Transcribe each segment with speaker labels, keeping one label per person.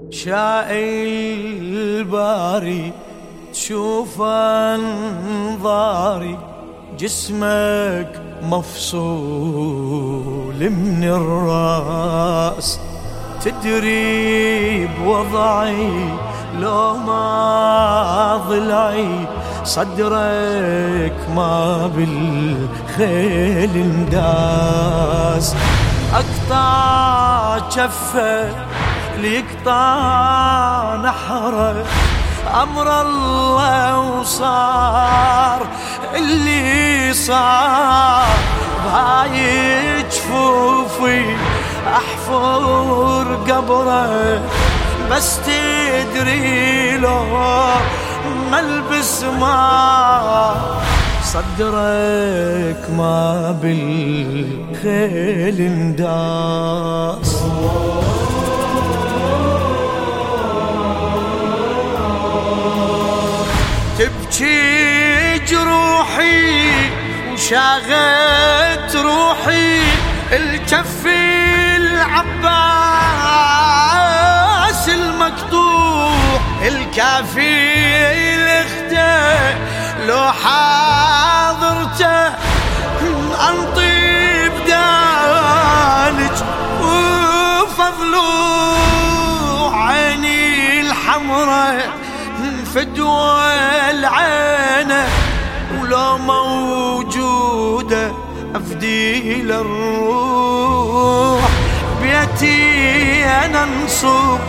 Speaker 1: شاء الباري تشوف انظاري جسمك مفصول من الراس، تدري بوضعي لو ما ضلعي صدرك ما بالخيل انداس. اقطع جفه ليقطع نحره، أمر الله وصار اللي صار. بهاي جفوفي أحفر قبره، بس تدري لو ملبس ما صدرك ما بالخيل انداس. تبكي جروحي وشاغت روحي، الكف العباس المقطوع، الكافي الاخته لو حاضرته انطي بدالج وفضلو عيني الحمراء فدوى العينة، ولو موجودة أفدي للروح. بيتي أنا نصب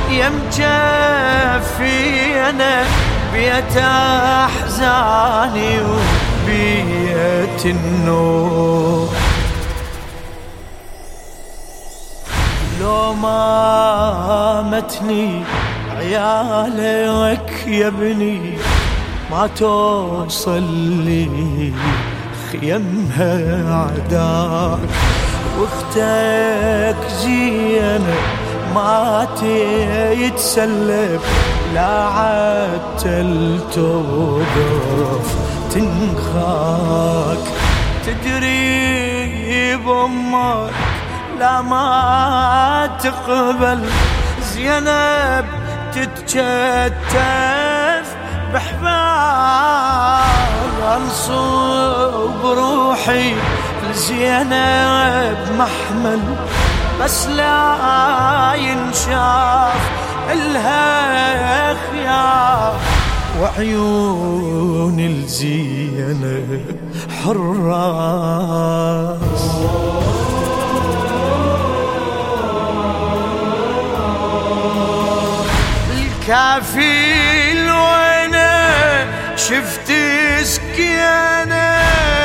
Speaker 1: يمجفي أنا، بيت أحزاني وبيت النور. لو ما متني عيالك يا ابني ما توصل لي خيمها عداك، واختك زينة ما تتسلب لا عتل توقف تنخاك. تدري بأمك لا ما تقبل زينب تتشتف بحبال، انصب روحي لزينب محمل بس لا ينشاف الها خيار، وعيون الزينب حراس. كافي الوينة شفت سكينة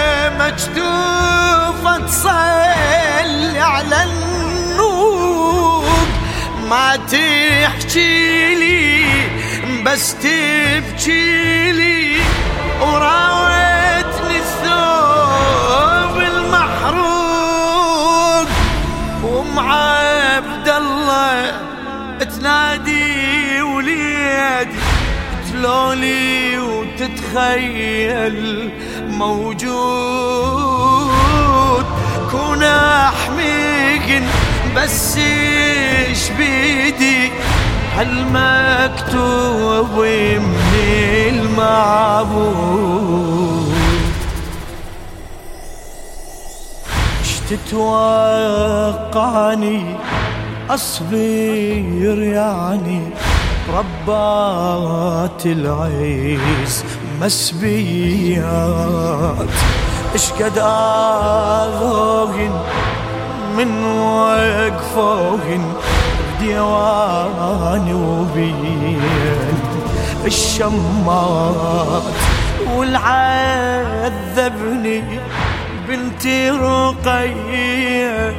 Speaker 1: مكتوفة تصلي على النور، ما تحكي لي بس تبكي لي، وراوتني الثوب المحروق، وام عبد الله تنادي وليدي تلولي وتتخيل موجود، كون احميك بس ايش بيدي هالمكتوب من المعبود. اش تتوقعني أصبر يعني ربات العيس مسبيات، اشقد آذوهن من وقفوهن بديواني وبين الشمات، والعذبني بنتي رقية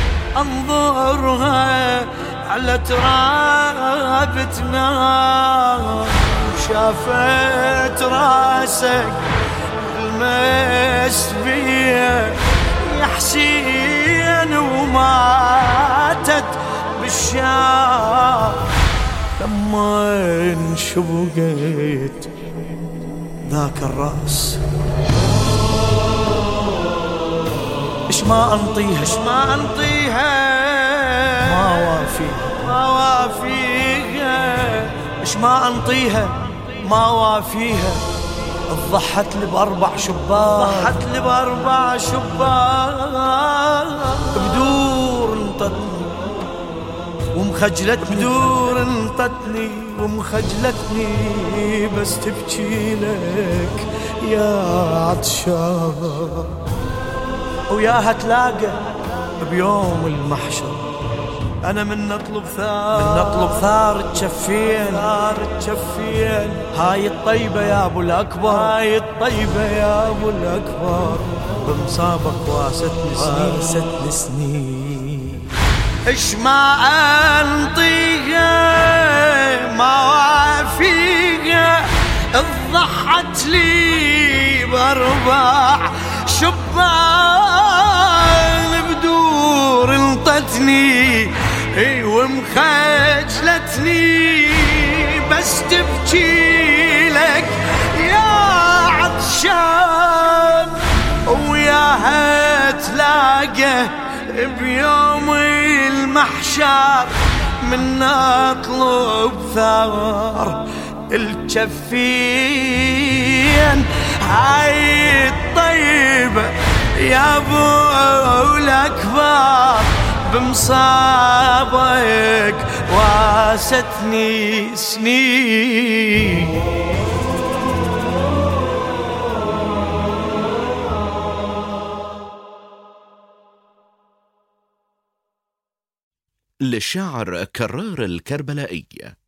Speaker 1: انظرها على ترابتنا، وشافت راسك المسبية يا حسين، وماتت بالشام لما انشبقت ذاك الراس. اش ما انطيها اش ما انطيها، ما وافيها اش ما انطيها ما وافيها، ضحت لي بأربع شباك، ضحت لي بأربع شباك، بدور انطتني ومخجلتني، بدور انطتني ومخجلتني، بس تبكي لك يا عطشان، وياها تلاقى بيوم المحشر. أنا من نطلب ثار تشفين، ثار تشفين، هاي الطيبة يا أبو الأكبر، هاي الطيبة يا أبو الأكبر، بمصابك واستني سنين، واستني سنين. إش ما أنطيها ما وافيها، ضحت لي بأربع شبان، بدور انطتني ومخجلتني، بس تبكي لك يا عطشان، وياها تلاقى بيوم المحشر، من اطلب ثار الجفين، هاي الطيبة يا ابو الاكبر، بمصابك واستني سنين.
Speaker 2: للشاعر كرار الكربلائي.